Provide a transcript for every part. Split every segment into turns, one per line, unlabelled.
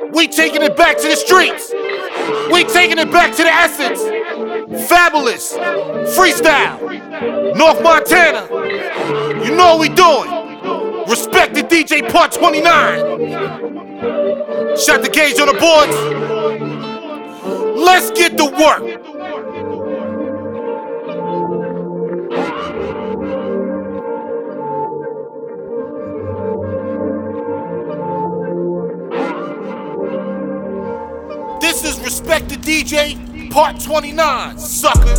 We taking it back to the streets. We taking it back to the essence. Fabulous. Freestyle. North Montana. You know what we doing. Respect the DJ Part 29. Shot the gauge on the boards. Let's get to work. This is Respect the DJ Part 29, sucker.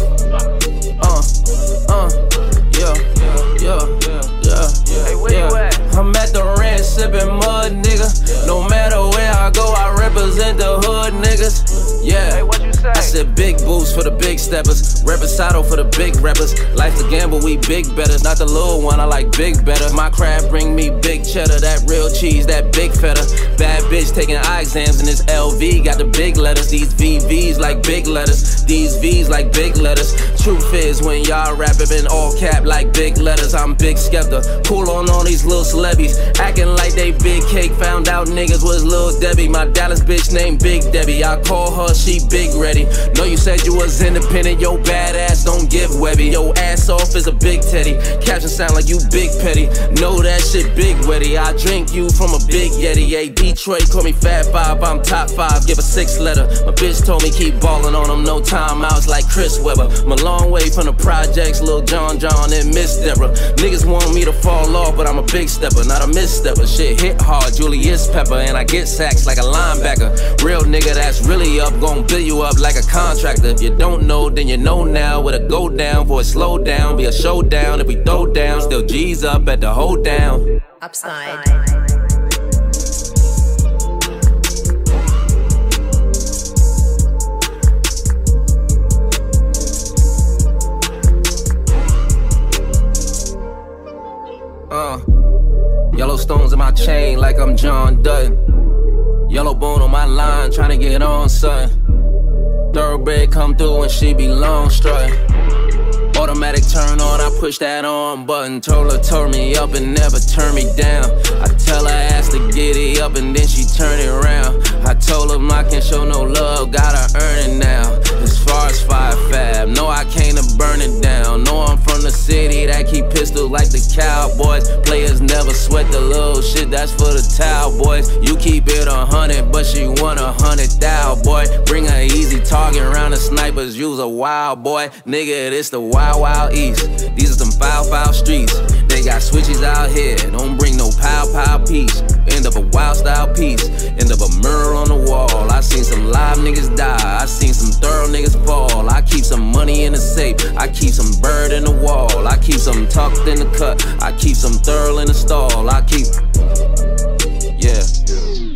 Yeah. Hey, where you at? I'm at the ranch sipping mud, nigga. No matter where I go, I represent the hood, niggas. Yeah.
Hey, what you say?
I said big boots for the big steppers, reposado for the big rappers. Life's a gamble, we big betters. Not the little one, I like big better. My crab bring me big cheddar, that real cheese, that big feta. Bad bitch taking eye exams in this LV, got the big letters. These VVs like big letters, these V's like big letters. Truth is, when y'all rapping in all cap like big letters, I'm big skepta. Cool on all these little celebbies, acting like they big cake. Found out niggas was Lil Debbie. My Dallas bitch named Big Debbie. I call her, she big ready. Know you said you was independent, yo badass don't give webby. Yo ass off is a big teddy. Caption sound like you big petty. Know that shit big wetty. I drink you from a big Yeti. Hey, Detroit call me Fat Five, I'm top 5, give a 6 letter. My bitch told me keep ballin' on them, no timeouts like Chris Webber. I'm a long way from the projects, Lil John and Miss Deborah. Niggas want me to fall off, but I'm a big stepper, not a misstepper. Shit hit hard, Julius Pepper, and I get sacks like a linebacker. Real nigga that's really up, gon' bill you up like a contractor. If you don't know, then you know now. With a go down for a slow down, be a showdown. If we throw down, still G's up at the hold down.
Upside.
Yellow stones in my chain like I'm John Dutton. Yellow bone on my line, tryna get on something. Thoroughbred come through and she be long strutting. Automatic turn on, I push that on button. Told her turn me up and never turn me down. I tell her ass to get it up and then she turn it around. I told her I can't show no love, gotta earn it now. As far as 5 Fab, no I came to burn it down. No I'm from the city that keep pistols like the Cowboys. Players never sweat the little shit, that's for the towel boys. You keep it 100, but she want 100,000, boy. Bring her easy target round the snipers, use a wild boy. Nigga, this the wild East. These are some foul streets. They got switches out here. Don't bring no pow piece. End up a wild style piece. End up a mural on the wall. I seen some live niggas die. I seen some thorough niggas fall. I keep some money in the safe. I keep some bird in the wall. I keep some tucked in the cut. I keep some thorough in the stall. I keep